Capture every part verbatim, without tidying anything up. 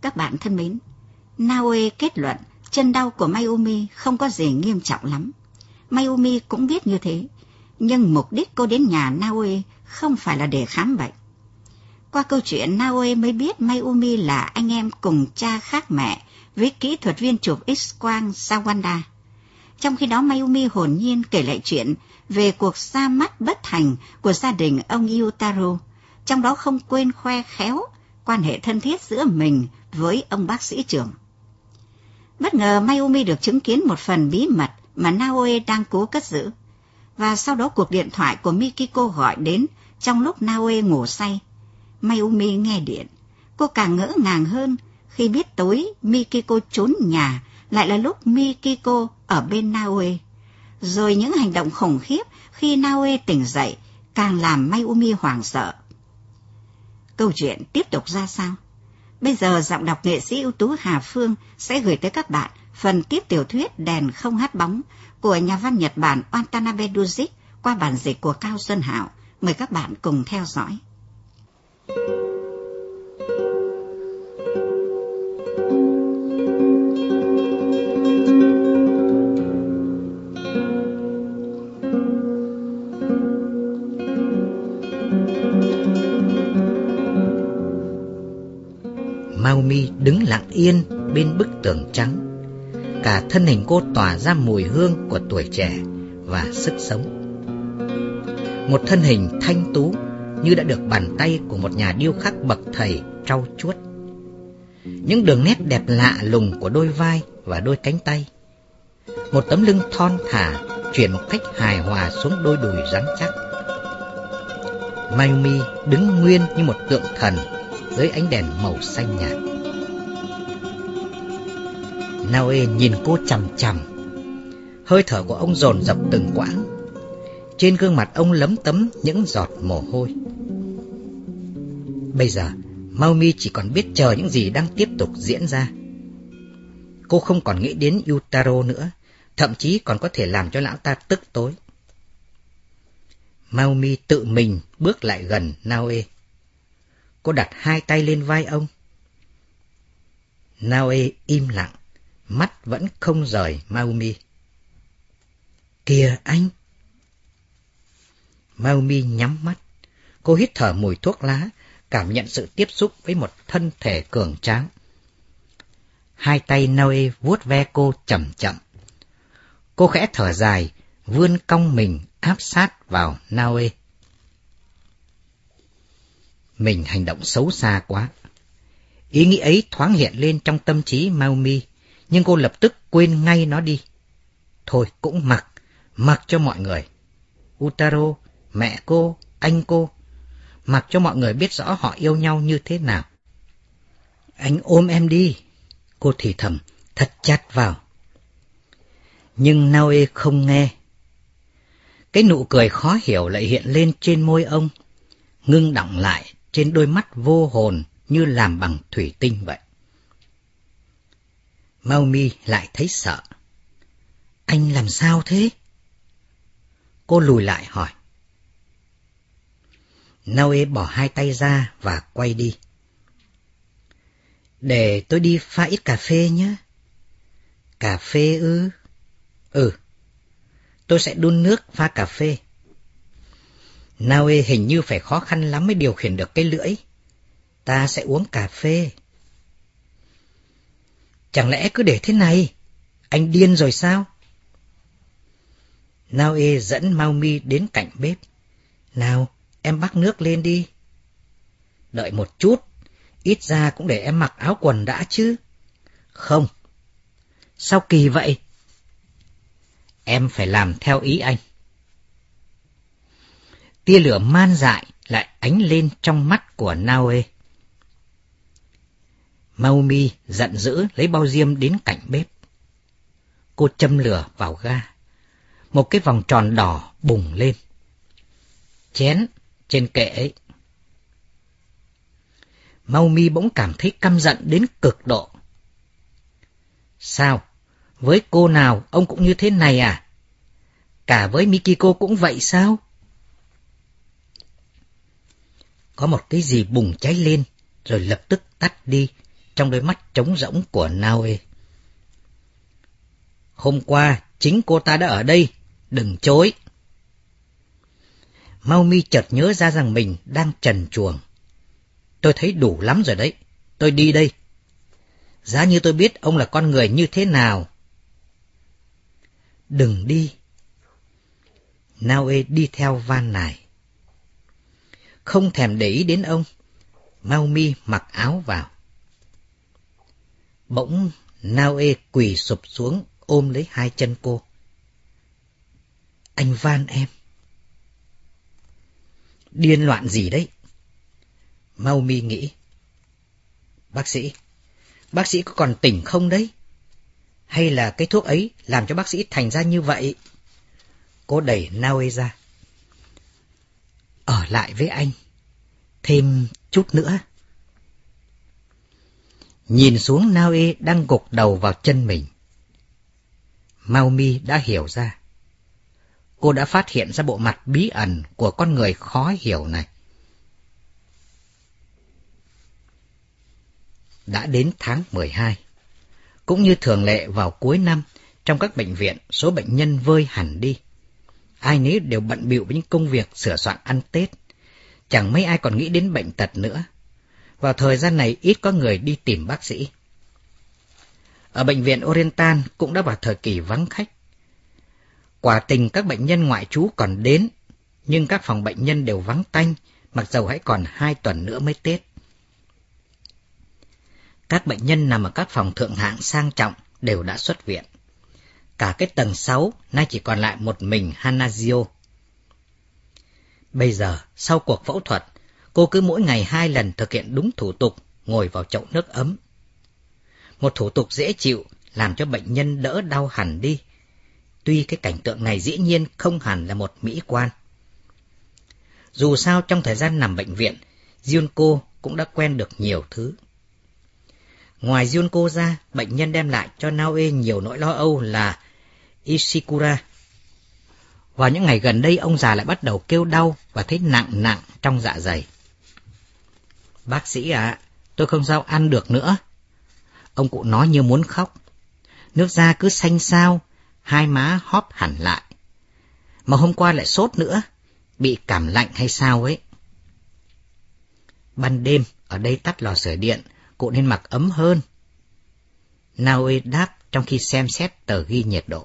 các bạn thân mến, Naoe kết luận chân đau của Mayumi không có gì nghiêm trọng lắm. Mayumi cũng biết như thế, nhưng mục đích cô đến nhà Naoe không phải là để khám bệnh. Qua câu chuyện, Naoe mới biết Mayumi là anh em cùng cha khác mẹ với kỹ thuật viên chụp X-quang Sawanda. Trong khi đó, Mayumi hồn nhiên kể lại chuyện về cuộc ra mắt bất thành của gia đình ông Yutaro, trong đó không quên khoe khéo quan hệ thân thiết giữa mình với ông bác sĩ trưởng. Bất ngờ Mayumi được chứng kiến một phần bí mật mà Naoe đang cố cất giữ, và sau đó cuộc điện thoại của Mikiko gọi đến trong lúc Naoe ngủ say. Mayumi nghe điện, cô càng ngỡ ngàng hơn khi biết tối Mikiko trốn nhà lại là lúc Mikiko ở bên Naoe. Rồi những hành động khủng khiếp khi Naoe tỉnh dậy càng làm Mayumi hoảng sợ. Câu chuyện tiếp tục ra sao? Bây giờ giọng đọc nghệ sĩ ưu tú Hà Phương sẽ gửi tới các bạn phần tiếp tiểu thuyết Đèn không hát bóng của nhà văn Nhật Bản Watanabe Dujic qua bản dịch của Cao Xuân Hảo. Mời các bạn cùng theo dõi. Mayumi đứng lặng yên bên bức tường trắng. Cả thân hình cô tỏa ra mùi hương của tuổi trẻ và sức sống. Một thân hình thanh tú như đã được bàn tay của một nhà điêu khắc bậc thầy trau chuốt. Những đường nét đẹp lạ lùng của đôi vai và đôi cánh tay. Một tấm lưng thon thả chuyển một cách hài hòa xuống đôi đùi rắn chắc. Mayumi đứng nguyên như một tượng thần dưới ánh đèn màu xanh nhạt. Naoe nhìn cô chằm chằm. Hơi thở của ông dồn dập từng quãng. Trên gương mặt ông lấm tấm những giọt mồ hôi. Bây giờ Mayumi chỉ còn biết chờ những gì đang tiếp tục diễn ra. Cô không còn nghĩ đến Yutaro nữa, thậm chí còn có thể làm cho lão ta tức tối. Mayumi tự mình bước lại gần Naoe. Cô đặt hai tay lên vai ông. Naoe im lặng, mắt vẫn không rời Mayumi. Kìa anh! Mayumi nhắm mắt. Cô hít thở mùi thuốc lá, cảm nhận sự tiếp xúc với một thân thể cường tráng. Hai tay Naoe vuốt ve cô chậm chậm. Cô khẽ thở dài, vươn cong mình áp sát vào Naoe. Mình hành động xấu xa quá. Ý nghĩ ấy thoáng hiện lên trong tâm trí Mayumi, nhưng cô lập tức quên ngay nó đi. Thôi cũng mặc, mặc cho mọi người. Utaro, mẹ cô, anh cô, mặc cho mọi người biết rõ họ yêu nhau như thế nào. Anh ôm em đi, cô thì thầm, thật chặt vào. Nhưng Naoe không nghe. Cái nụ cười khó hiểu lại hiện lên trên môi ông, ngưng đọng lại trên đôi mắt vô hồn như làm bằng thủy tinh vậy. Mayumi lại thấy sợ. Anh làm sao thế? Cô lùi lại hỏi. Naoe bỏ hai tay ra và quay đi. Để tôi đi pha ít cà phê nhé. Cà phê ư? Ừ, tôi sẽ đun nước pha cà phê. Naoe hình như phải khó khăn lắm mới điều khiển được cái lưỡi. Ta sẽ uống cà phê. Chẳng lẽ cứ để thế này? Anh điên rồi sao? Naoe dẫn Mayumi đến cạnh bếp. Nào, em bắc nước lên đi. Đợi một chút, ít ra cũng để em mặc áo quần đã chứ. Không. Sao kỳ vậy? Em phải làm theo ý anh. Tia lửa man dại lại ánh lên trong mắt của Naoe. Mayumi giận dữ lấy bao diêm đến cạnh bếp. Cô châm lửa vào ga. Một cái vòng tròn đỏ bùng lên. Chén trên kệ ấy. Mayumi bỗng cảm thấy căm giận đến cực độ. Sao? Với cô nào ông cũng như thế này à? Cả với Mikiko cũng vậy sao? Có một cái gì bùng cháy lên rồi lập tức tắt đi trong đôi mắt trống rỗng của Naoe. Hôm qua, chính cô ta đã ở đây, đừng chối. Maumi chợt nhớ ra rằng mình đang trần truồng. Tôi thấy đủ lắm rồi đấy, tôi đi đây. Giá như tôi biết ông là con người như thế nào. Đừng đi. Naoe đi theo van nài. Không thèm để ý đến ông, Maumi mặc áo vào. Bỗng Naoe quỳ sụp xuống ôm lấy hai chân cô. Anh van em. Điên loạn gì đấy? Maumi nghĩ. Bác sĩ, bác sĩ có còn tỉnh không đấy? Hay là cái thuốc ấy làm cho bác sĩ thành ra như vậy? Cô đẩy Naoe ra. Ở lại với anh, thêm chút nữa. Nhìn xuống Naoe đang gục đầu vào chân mình. Maumi đã hiểu ra. Cô đã phát hiện ra bộ mặt bí ẩn của con người khó hiểu này. Đã đến tháng mười hai. Cũng như thường lệ vào cuối năm, trong các bệnh viện, số bệnh nhân vơi hẳn đi. Ai nấy đều bận bịu với những công việc sửa soạn ăn Tết. Chẳng mấy ai còn nghĩ đến bệnh tật nữa. Vào thời gian này ít có người đi tìm bác sĩ. Ở bệnh viện Oriental cũng đã vào thời kỳ vắng khách. Quả tình các bệnh nhân ngoại trú còn đến, nhưng các phòng bệnh nhân đều vắng tanh, mặc dầu hãy còn hai tuần nữa mới Tết. Các bệnh nhân nằm ở các phòng thượng hạng sang trọng đều đã xuất viện. Cả cái tầng sáu nay chỉ còn lại một mình Hanazio. Bây giờ, sau cuộc phẫu thuật, cô cứ mỗi ngày hai lần thực hiện đúng thủ tục, ngồi vào chậu nước ấm. Một thủ tục dễ chịu, làm cho bệnh nhân đỡ đau hẳn đi. Tuy cái cảnh tượng này dĩ nhiên không hẳn là một mỹ quan. Dù sao trong thời gian nằm bệnh viện, Junko cũng đã quen được nhiều thứ. Ngoài Junko ra, bệnh nhân đem lại cho Naoe nhiều nỗi lo âu là Ishikura. Vào những ngày gần đây, ông già lại bắt đầu kêu đau và thấy nặng nặng trong dạ dày. Bác sĩ ạ, à, tôi không sao ăn được nữa. Ông cụ nói như muốn khóc. Nước da cứ xanh xao, hai má hóp hẳn lại. Mà hôm qua lại sốt nữa, bị cảm lạnh hay sao ấy. Ban đêm, ở đây tắt lò sưởi điện, cụ nên mặc ấm hơn. Naoe đáp trong khi xem xét tờ ghi nhiệt độ.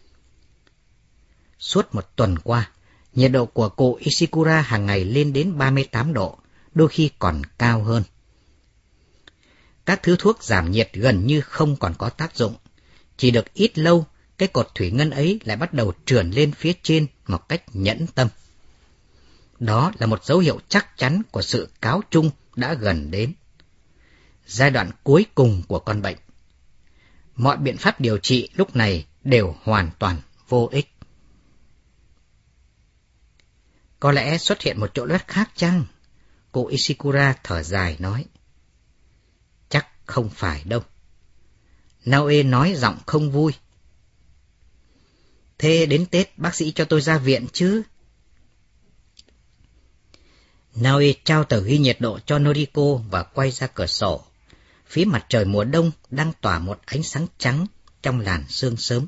Suốt một tuần qua, nhiệt độ của cụ Ishikura hàng ngày lên đến ba mươi tám độ, đôi khi còn cao hơn. Các thứ thuốc giảm nhiệt gần như không còn có tác dụng. Chỉ được ít lâu, cái cột thủy ngân ấy lại bắt đầu trườn lên phía trên một cách nhẫn tâm. Đó là một dấu hiệu chắc chắn của sự cáo chung đã gần đến. Giai đoạn cuối cùng của con bệnh. Mọi biện pháp điều trị lúc này đều hoàn toàn vô ích. Có lẽ xuất hiện một chỗ đất khác chăng? Cô Ishikura thở dài nói. Chắc không phải đâu. Naoe nói giọng không vui. Thế đến Tết bác sĩ cho tôi ra viện chứ? Naoe trao tờ ghi nhiệt độ cho Noriko và quay ra cửa sổ. Phía mặt trời mùa đông đang tỏa một ánh sáng trắng trong làn sương sớm.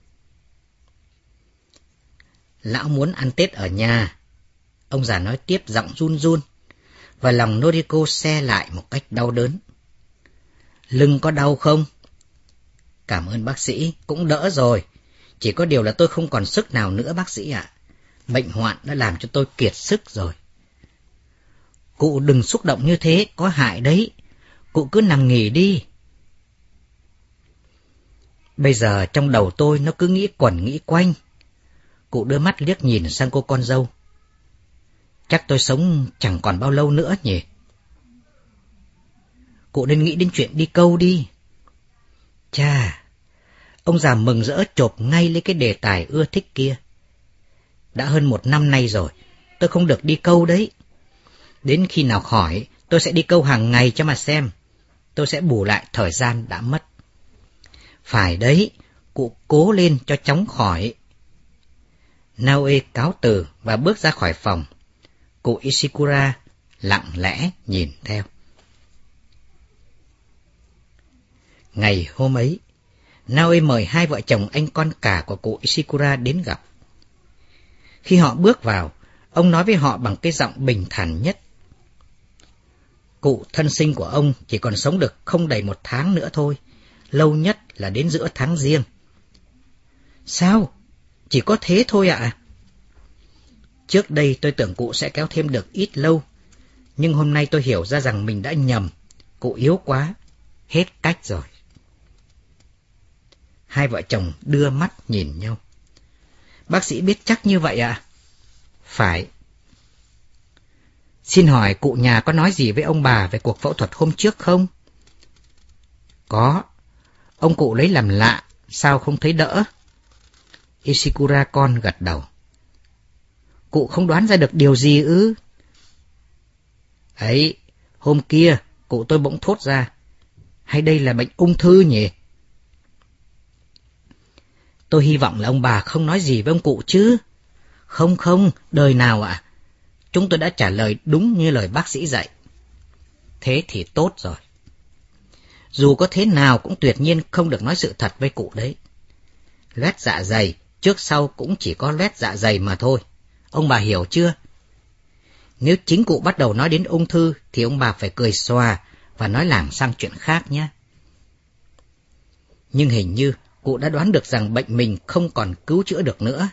Lão muốn ăn Tết ở nhà. Ông già nói tiếp giọng run run, và lòng Noriko se lại một cách đau đớn. Lưng có đau không? Cảm ơn bác sĩ, cũng đỡ rồi. Chỉ có điều là tôi không còn sức nào nữa bác sĩ ạ. Bệnh hoạn đã làm cho tôi kiệt sức rồi. Cụ đừng xúc động như thế, có hại đấy. Cụ cứ nằm nghỉ đi. Bây giờ trong đầu tôi nó cứ nghĩ quẩn nghĩ quanh. Cụ đưa mắt liếc nhìn sang cô con dâu. Chắc tôi sống chẳng còn bao lâu nữa nhỉ? Cụ nên nghĩ đến chuyện đi câu đi. Chà, ông già mừng rỡ chộp ngay lấy cái đề tài ưa thích kia. Đã hơn một năm nay rồi, tôi không được đi câu đấy. Đến khi nào khỏi, tôi sẽ đi câu hàng ngày cho mà xem. Tôi sẽ bù lại thời gian đã mất. Phải đấy, cụ cố lên cho chóng khỏi. Naoe cáo từ và bước ra khỏi phòng. Cụ Ishikura lặng lẽ nhìn theo. Ngày hôm ấy, Naoe mời hai vợ chồng anh con cả của cụ Ishikura đến gặp. Khi họ bước vào, ông nói với họ bằng cái giọng bình thản nhất. Cụ thân sinh của ông chỉ còn sống được không đầy một tháng nữa thôi, lâu nhất là đến giữa tháng Giêng. Sao? Chỉ có thế thôi ạ? À? Trước đây tôi tưởng cụ sẽ kéo thêm được ít lâu, nhưng hôm nay tôi hiểu ra rằng mình đã nhầm. Cụ yếu quá, hết cách rồi. Hai vợ chồng đưa mắt nhìn nhau. Bác sĩ biết chắc như vậy ạ? À? Phải. Xin hỏi cụ nhà có nói gì với ông bà về cuộc phẫu thuật hôm trước không? Có. Ông cụ lấy làm lạ, sao không thấy đỡ? Ishikura con gật đầu. Cụ không đoán ra được điều gì ư? Ấy, hôm kia cụ tôi bỗng thốt ra, hay đây là bệnh ung thư nhỉ? Tôi hy vọng là ông bà không nói gì với ông cụ chứ. Không không, đời nào ạ? À? Chúng tôi đã trả lời đúng như lời bác sĩ dạy. Thế thì tốt rồi. Dù có thế nào cũng tuyệt nhiên không được nói sự thật với cụ đấy. Loét dạ dày, trước sau cũng chỉ có loét dạ dày mà thôi. Ông bà hiểu chưa? Nếu chính cụ bắt đầu nói đến ung thư thì ông bà phải cười xòa và nói lảng sang chuyện khác nhé. Nhưng hình như cụ đã đoán được rằng bệnh mình không còn cứu chữa được nữa.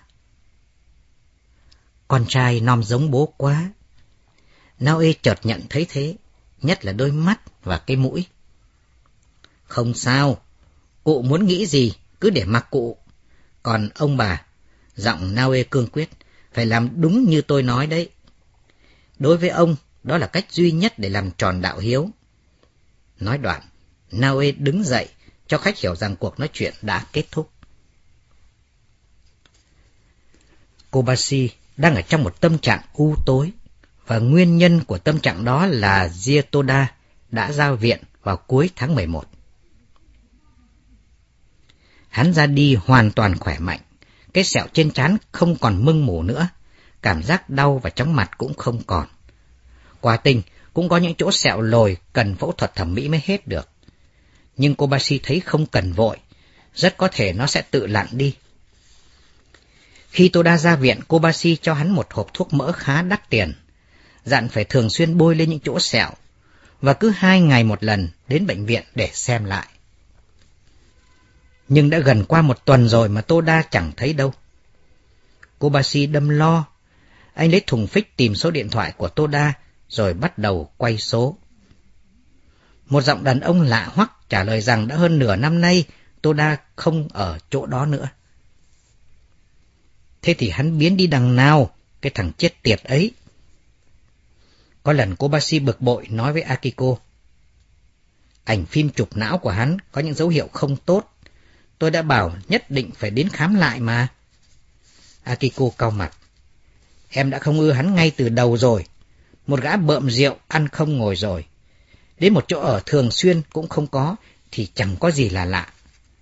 Con trai nom giống bố quá. Naoe chợt nhận thấy thế, nhất là đôi mắt và cái mũi. Không sao, cụ muốn nghĩ gì cứ để mặc cụ. Còn ông bà, giọng Naoe cương quyết, phải làm đúng như tôi nói đấy. Đối với ông, đó là cách duy nhất để làm tròn đạo hiếu. Nói đoạn, Naoe đứng dậy, cho khách hiểu rằng cuộc nói chuyện đã kết thúc. Kobashi đang ở trong một tâm trạng u tối, và nguyên nhân của tâm trạng đó là Gietoda đã ra viện vào cuối tháng mười một. Hắn ra đi hoàn toàn khỏe mạnh, cái sẹo trên trán không còn mưng mủ nữa, cảm giác đau và chóng mặt cũng không còn. Quả tình cũng có những chỗ sẹo lồi cần phẫu thuật thẩm mỹ mới hết được. Nhưng Kobashi thấy không cần vội, rất có thể nó sẽ tự lặn đi. Khi Toda ra viện, Kobashi cho hắn một hộp thuốc mỡ khá đắt tiền, dặn phải thường xuyên bôi lên những chỗ sẹo, và cứ hai ngày một lần đến bệnh viện để xem lại. Nhưng đã gần qua một tuần rồi mà Toda chẳng thấy đâu. Kobashi đâm lo, anh lấy thùng phích tìm số điện thoại của Toda, rồi bắt đầu quay số. Một giọng đàn ông lạ hoắc trả lời rằng đã hơn nửa năm nay Toda không ở chỗ đó nữa. Thế thì hắn biến đi đằng nào, cái thằng chết tiệt ấy? Có lần Kobashi bực bội nói với Akiko, ảnh phim chụp não của hắn có những dấu hiệu không tốt. Tôi đã bảo nhất định phải đến khám lại mà. Akiko cau mặt. Em đã không ưa hắn ngay từ đầu rồi. Một gã bợm rượu, ăn không ngồi rồi. Đến một chỗ ở thường xuyên cũng không có, thì chẳng có gì là lạ.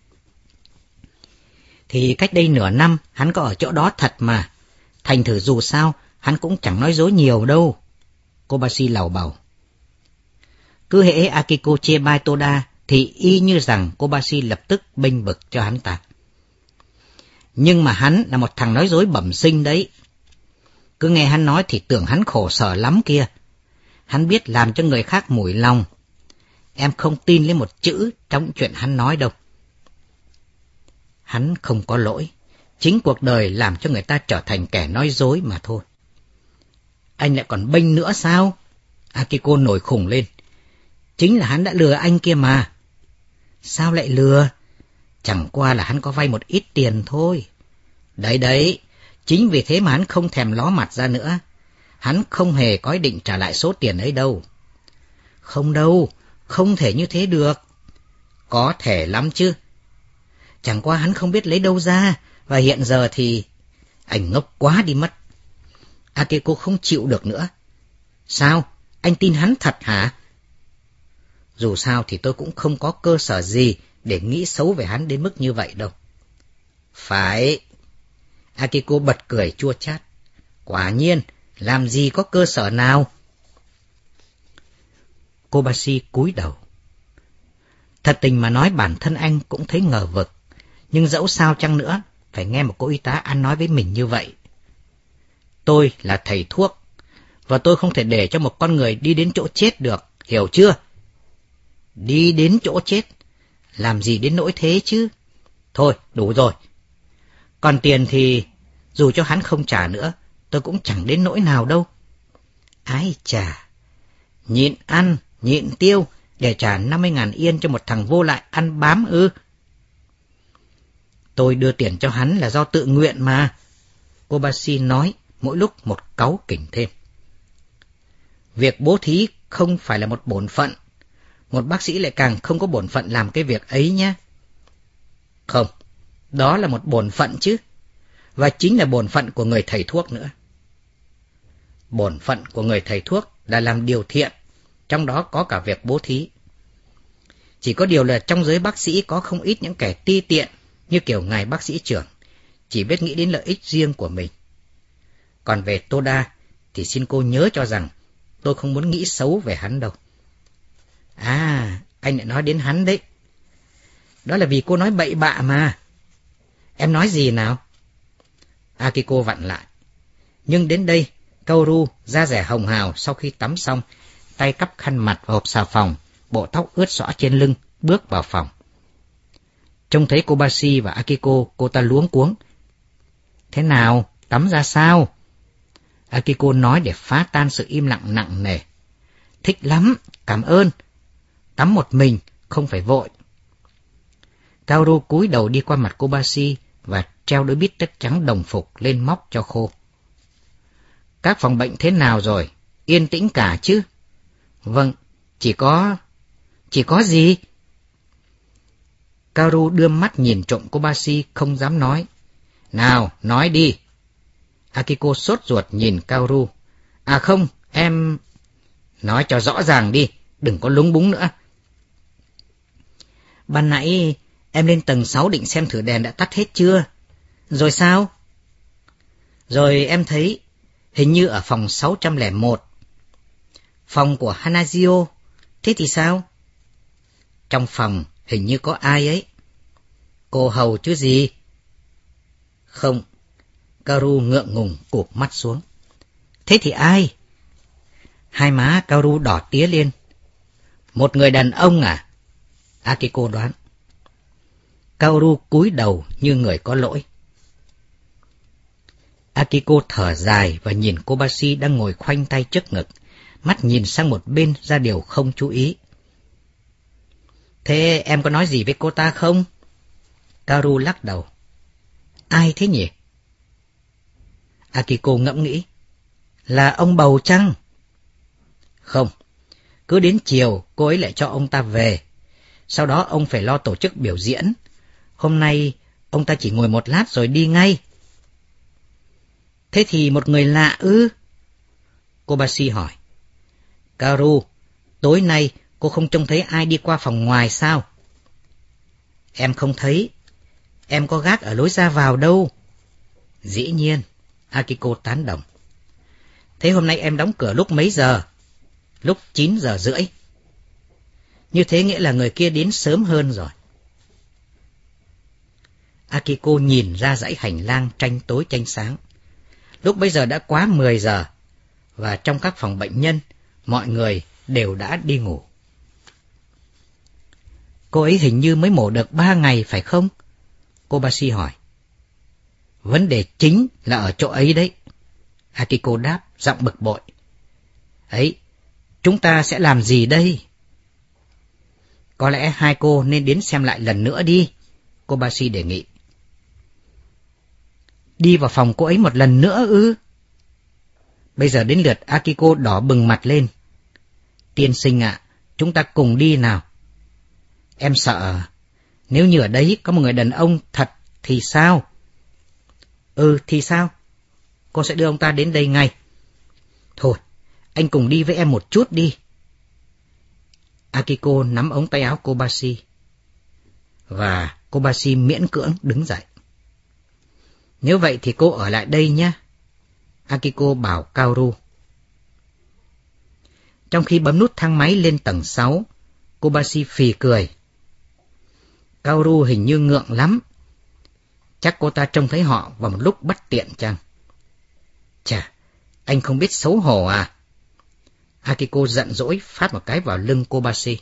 Thì cách đây nửa năm, hắn có ở chỗ đó thật mà. Thành thử dù sao, hắn cũng chẳng nói dối nhiều đâu. Kobashi lầu bầu. Cứ hễ Akiko chê bai Toda, thì y như rằng Kobashi lập tức bênh vực cho hắn ta. Nhưng mà hắn là một thằng nói dối bẩm sinh đấy. Cứ nghe hắn nói thì tưởng hắn khổ sở lắm kia. Hắn biết làm cho người khác mủi lòng. Em không tin lấy một chữ trong chuyện hắn nói đâu. Hắn không có lỗi. Chính cuộc đời làm cho người ta trở thành kẻ nói dối mà thôi. Anh lại còn bênh nữa sao? Akiko nổi khùng lên. Chính là hắn đã lừa anh kia mà. Sao lại lừa? Chẳng qua là hắn có vay một ít tiền thôi. Đấy đấy, chính vì thế mà hắn không thèm ló mặt ra nữa. Hắn không hề có ý định trả lại số tiền ấy đâu. Không đâu, không thể như thế được. Có thể lắm chứ. Chẳng qua hắn không biết lấy đâu ra, và hiện giờ thì... Anh ngốc quá đi mất. Akiko không chịu được nữa. Sao? Anh tin hắn thật hả? Dù sao thì tôi cũng không có cơ sở gì để nghĩ xấu về hắn đến mức như vậy đâu. Phải. Akiko bật cười chua chát. Quả nhiên, làm gì có cơ sở nào? Kobashi cúi đầu. Thật tình mà nói bản thân anh cũng thấy ngờ vực, nhưng dẫu sao chăng nữa, phải nghe một cô y tá ăn nói với mình như vậy. Tôi là thầy thuốc, và tôi không thể để cho một con người đi đến chỗ chết được, hiểu chưa? Đi đến chỗ chết, làm gì đến nỗi thế chứ? Thôi, đủ rồi. Còn tiền thì, dù cho hắn không trả nữa, tôi cũng chẳng đến nỗi nào đâu. Ái chà, nhịn ăn, nhịn tiêu, để trả năm mươi ngàn yên cho một thằng vô lại ăn bám ư? Tôi đưa tiền cho hắn là do tự nguyện mà, Kobashi nói, mỗi lúc một cáu kỉnh thêm. Việc bố thí không phải là một bổn phận, một bác sĩ lại càng không có bổn phận làm cái việc ấy nhé. Không, đó là một bổn phận chứ, và chính là bổn phận của người thầy thuốc nữa. Bổn phận của người thầy thuốc là làm điều thiện, trong đó có cả việc bố thí. Chỉ có điều là trong giới bác sĩ có không ít những kẻ ti tiện, như kiểu ngài bác sĩ trưởng, chỉ biết nghĩ đến lợi ích riêng của mình. Còn về Toda, thì xin cô nhớ cho rằng, tôi không muốn nghĩ xấu về hắn đâu. À, anh lại nói đến hắn đấy. Đó là vì cô nói bậy bạ mà. Em nói gì nào? Akiko vặn lại. Nhưng đến đây, Kaoru da dẻ hồng hào sau khi tắm xong, tay cắp khăn mặt vào hộp xà phòng, bộ tóc ướt xõa trên lưng, bước vào phòng. Trông thấy Kobashi và Akiko, cô ta luống cuống. Thế nào? Tắm ra sao? Akiko nói để phá tan sự im lặng nặng nề. Thích lắm, cảm ơn. Tắm một mình, không phải vội. Kaoru cúi đầu đi qua mặt Kobashi và treo đôi bít tất trắng đồng phục lên móc cho khô. Các phòng bệnh thế nào rồi? Yên tĩnh cả chứ? Vâng, chỉ có... Chỉ có gì? Kaoru đưa mắt nhìn trộm Kobashi, không dám nói. Nào, nói đi. Akiko sốt ruột nhìn Kaoru. À không, em... Nói cho rõ ràng đi, đừng có lúng búng nữa. Ban nãy em lên tầng sáu định xem thử đèn đã tắt hết chưa? Rồi sao? Rồi em thấy hình như ở phòng sáu trăm lẻ một. Phòng của Hanazio, thế thì sao? Trong phòng hình như có ai ấy. Cô hầu chứ gì? Không. Kaoru ngượng ngùng cụp mắt xuống. Thế thì ai? Hai má Kaoru đỏ tía lên. Một người đàn ông à? Akiko đoán. Kaoru cúi đầu như người có lỗi. Akiko thở dài và nhìn Kobashi đang ngồi khoanh tay trước ngực, mắt nhìn sang một bên ra điều không chú ý. Thế em có nói gì với cô ta không? Kaoru lắc đầu. Ai thế nhỉ? Akiko ngẫm nghĩ. Là ông bầu chăng? Không. Cứ đến chiều cô ấy lại cho ông ta về. Sau đó ông phải lo tổ chức biểu diễn. Hôm nay ông ta chỉ ngồi một lát rồi đi ngay. Thế thì một người lạ ư? Kobashi hỏi. Kaoru, tối nay cô không trông thấy ai đi qua phòng ngoài sao? Em không thấy. Em có gác ở lối ra vào đâu. Dĩ nhiên, Akiko tán đồng. Thế hôm nay em đóng cửa lúc mấy giờ? Lúc chín giờ rưỡi. Như thế nghĩa là người kia đến sớm hơn rồi. Akiko nhìn ra dãy hành lang tranh tối tranh sáng. Lúc bấy giờ đã quá mười giờ, và trong các phòng bệnh nhân, mọi người đều đã đi ngủ. Cô ấy hình như mới mổ được ba ngày phải không? Kobashi hỏi. Vấn đề chính là ở chỗ ấy đấy. Akiko đáp, giọng bực bội. Ấy, chúng ta sẽ làm gì đây? Có lẽ hai cô nên đến xem lại lần nữa đi, Kobashi đề nghị. Đi vào phòng cô ấy một lần nữa ư? Bây giờ đến lượt Akiko đỏ bừng mặt lên. Tiên sinh ạ, à, chúng ta cùng đi nào. Em sợ, nếu như ở đấy có một người đàn ông thật thì sao? Ừ, thì sao? Cô sẽ đưa ông ta đến đây ngay. Thôi, anh cùng đi với em một chút đi. Akiko nắm ống tay áo Kobashi. Và Kobashi miễn cưỡng đứng dậy. Nếu vậy thì cô ở lại đây nhé. Akiko bảo Kaoru. Trong khi bấm nút thang máy lên tầng sáu, Kobashi phì cười. Kaoru hình như ngượng lắm. Chắc cô ta trông thấy họ vào một lúc bất tiện chăng? Chà, anh không biết xấu hổ à? Akiko giận dỗi phát một cái vào lưng Kobashi.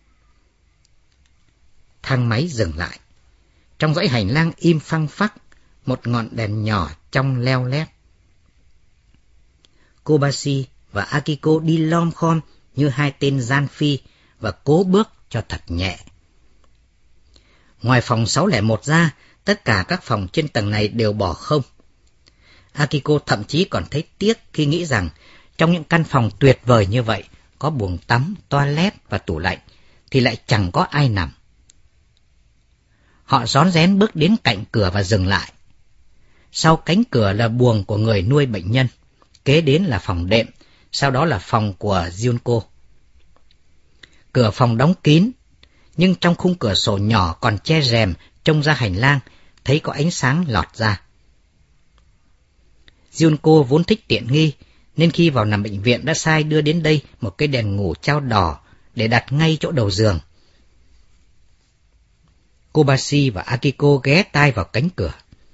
Thang máy dừng lại. Trong dãy hành lang im phăng phắc, một ngọn đèn nhỏ trong leo lét. Kobashi và Akiko đi lom khom như hai tên gian phi và cố bước cho thật nhẹ. Ngoài phòng sáu không một ra, tất cả các phòng trên tầng này đều bỏ không. Akiko thậm chí còn thấy tiếc khi nghĩ rằng trong những căn phòng tuyệt vời như vậy, có buồng tắm, toilet và tủ lạnh, thì lại chẳng có ai nằm. Họ rón rén bước đến cạnh cửa và dừng lại. Sau cánh cửa là buồng của người nuôi bệnh nhân, kế đến là phòng đệm, sau đó là phòng của Junko. Cửa phòng đóng kín, nhưng trong khung cửa sổ nhỏ còn che rèm trông ra hành lang, thấy có ánh sáng lọt ra. Junko vốn thích tiện nghi, nên khi vào nằm bệnh viện đã sai đưa đến đây một cái đèn ngủ trao đỏ để đặt ngay chỗ đầu giường. Kobashi và Akiko ghé tai vào cánh cửa.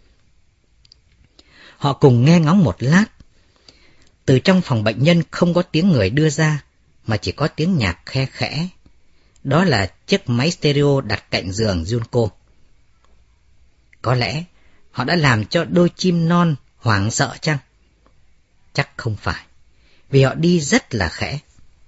Họ cùng nghe ngóng một lát. Từ trong phòng bệnh nhân không có tiếng người đưa ra, mà chỉ có tiếng nhạc khe khẽ. Đó là chiếc máy stereo đặt cạnh giường Junko. Có lẽ họ đã làm cho đôi chim non hoảng sợ chăng? Chắc không phải, vì họ đi rất là khẽ.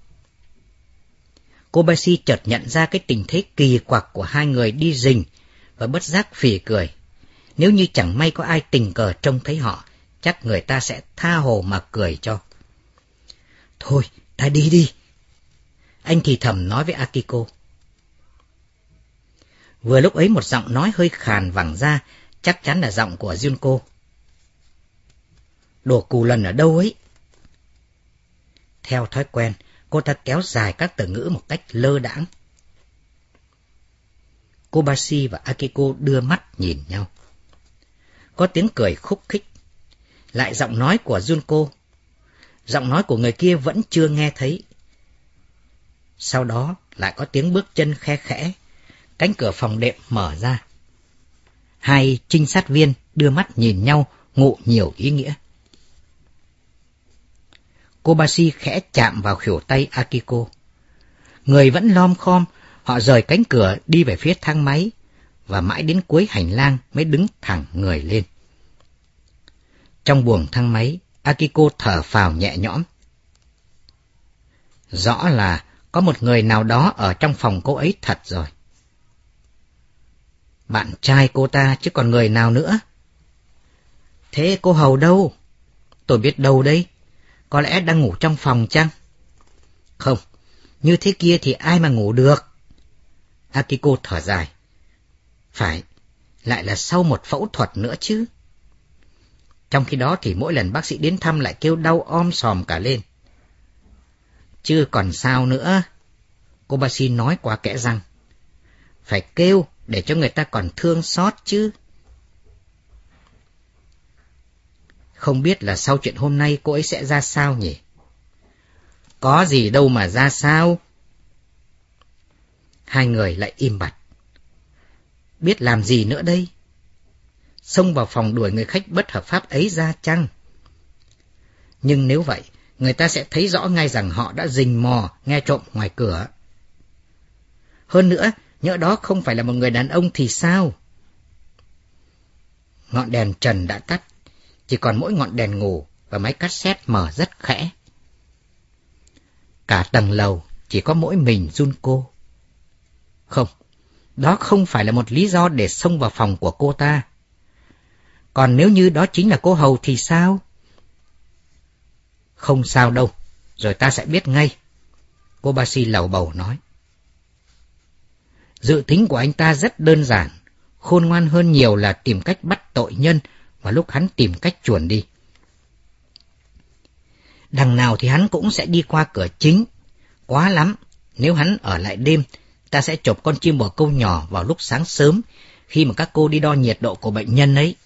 Kobashi chợt nhận ra cái tình thế kỳ quặc của hai người đi rình và bất giác phì cười. Nếu như chẳng may có ai tình cờ trông thấy họ, chắc người ta sẽ tha hồ mà cười cho. Thôi, ta đi đi. Anh thì thầm nói với Akiko. Vừa lúc ấy một giọng nói hơi khàn vẳng ra, chắc chắn là giọng của Junko. Đồ cù lần ở đâu ấy? Theo thói quen, cô ta kéo dài các từ ngữ một cách lơ đãng. Kobashi và Akiko đưa mắt nhìn nhau. Có tiếng cười khúc khích. Lại giọng nói của Junko. Giọng nói của người kia vẫn chưa nghe thấy. Sau đó lại có tiếng bước chân khe khẽ. Cánh cửa phòng đệm mở ra. Hai trinh sát viên đưa mắt nhìn nhau ngụ nhiều ý nghĩa. Kobashi khẽ chạm vào khuỷu tay Akiko. Người vẫn lom khom, họ rời cánh cửa đi về phía thang máy, và mãi đến cuối hành lang mới đứng thẳng người lên. Trong buồng thang máy, Akiko thở phào nhẹ nhõm. Rõ là có một người nào đó ở trong phòng cô ấy thật rồi. Bạn trai cô ta chứ còn người nào nữa. Thế cô hầu đâu? Tôi biết đâu đây? Có lẽ đang ngủ trong phòng chăng? Không, như thế kia thì ai mà ngủ được. Akiko thở dài. Phải, lại là sau một phẫu thuật nữa chứ. Trong khi đó thì mỗi lần bác sĩ đến thăm lại kêu đau om sòm cả lên. Chứ còn sao nữa? Kobashi nói qua kẽ răng. Phải kêu để cho người ta còn thương xót chứ. Không biết là sau chuyện hôm nay cô ấy sẽ ra sao nhỉ? Có gì đâu mà ra sao. Hai người lại im bặt. Biết làm gì nữa đây? Xông vào phòng đuổi người khách bất hợp pháp ấy ra chăng? Nhưng nếu vậy, người ta sẽ thấy rõ ngay rằng họ đã rình mò, nghe trộm ngoài cửa. Hơn nữa, nhỡ đó không phải là một người đàn ông thì sao? Ngọn đèn trần đã tắt, chỉ còn mỗi ngọn đèn ngủ và máy cassette mở rất khẽ. Cả tầng lầu chỉ có mỗi mình Junko. Không, đó không phải là một lý do để xông vào phòng của cô ta. Còn nếu như đó chính là cô hầu thì sao? Không sao đâu, rồi ta sẽ biết ngay. Kobashi lầu bầu nói. Dự tính của anh ta rất đơn giản, khôn ngoan hơn nhiều là tìm cách bắt tội nhân vào lúc hắn tìm cách chuồn đi. Đằng nào thì hắn cũng sẽ đi qua cửa chính. Quá lắm, nếu hắn ở lại đêm, ta sẽ chộp con chim bồ câu nhỏ vào lúc sáng sớm, khi mà các cô đi đo nhiệt độ của bệnh nhân ấy.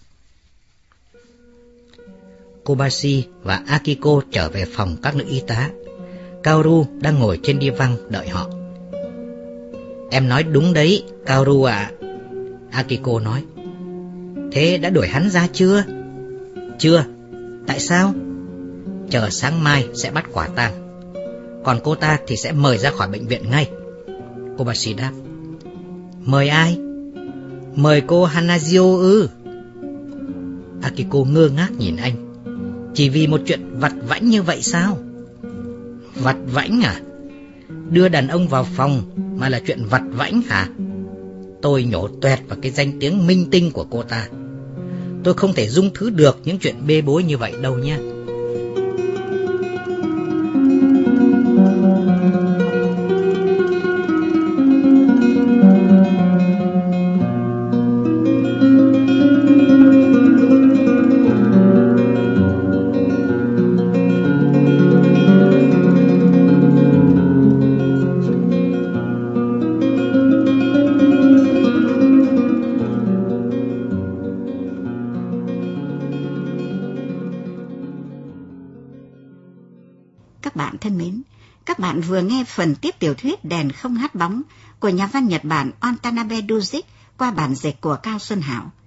Kobashi và Akiko trở về phòng các nữ y tá. Kaoru đang ngồi trên đi văng đợi họ. Em nói đúng đấy, Kaoru ạ. Akiko nói. Thế đã đuổi hắn ra chưa? Chưa. Tại sao? Chờ sáng mai sẽ bắt quả tang. Còn cô ta thì sẽ mời ra khỏi bệnh viện ngay. Kobashi đáp. Mời ai? Mời cô Hanazio ư? Akiko ngơ ngác nhìn anh. Chỉ vì một chuyện vặt vãnh như vậy sao? Vặt vãnh à? Đưa đàn ông vào phòng mà là chuyện vặt vãnh hả? Tôi nhổ toẹt vào cái danh tiếng minh tinh của cô ta. Tôi không thể dung thứ được những chuyện bê bối như vậy đâu nha. Các bạn thân mến, các bạn vừa nghe phần tiếp tiểu thuyết Đèn không hát bóng của nhà văn Nhật Bản Watanabe Dujic qua bản dịch của Cao Xuân Hảo.